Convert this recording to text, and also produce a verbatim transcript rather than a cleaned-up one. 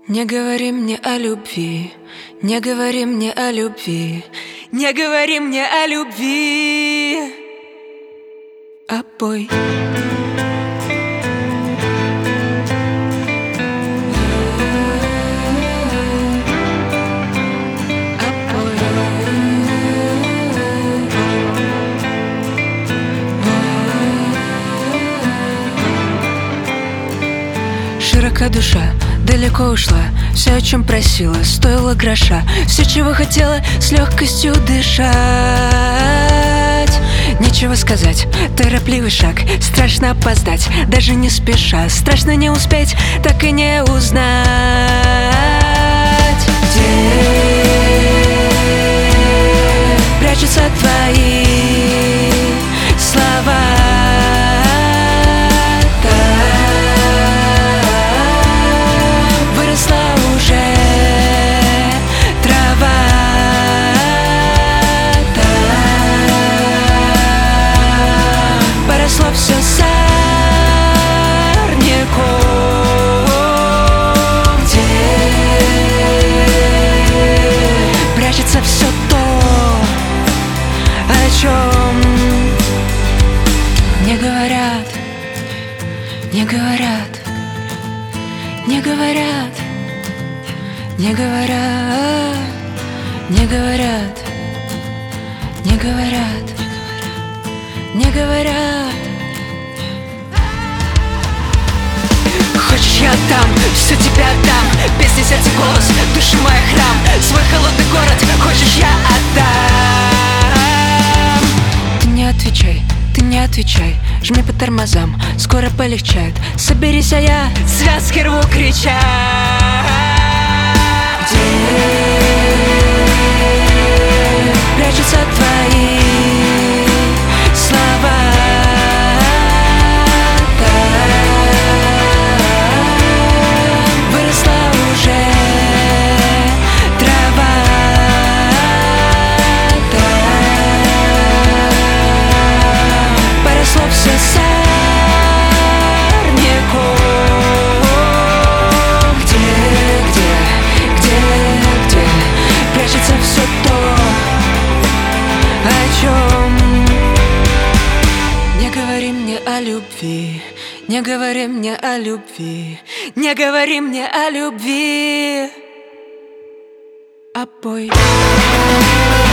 Не говори мне о любви, не говори мне о любви, не говори мне о любви. А пой. Широка душа, далеко ушла. Все, о чем просила, стоило гроша. Все, чего хотела, с легкостью дышать. Нечего сказать, торопливый шаг. Страшно опоздать, даже не спеша. Страшно не успеть, так и не узнать. Где прячутся твои слова? Все сорняком, где прячется все то, о чем не говорят, не говорят, не говорят, не говорят, не говорят, не говорят, не говорят. Хочешь, я отдам, все тебе отдам. Песни, сердце, голос, души мой храм. Свой холодный город, хочешь, я отдам. Ты не отвечай, ты не отвечай. Жми по тормозам, скоро полегчает. Соберись, а я связки рву, крича. Где прячутся твои слова? Не говори мне о любви, не говори мне о любви, а пой.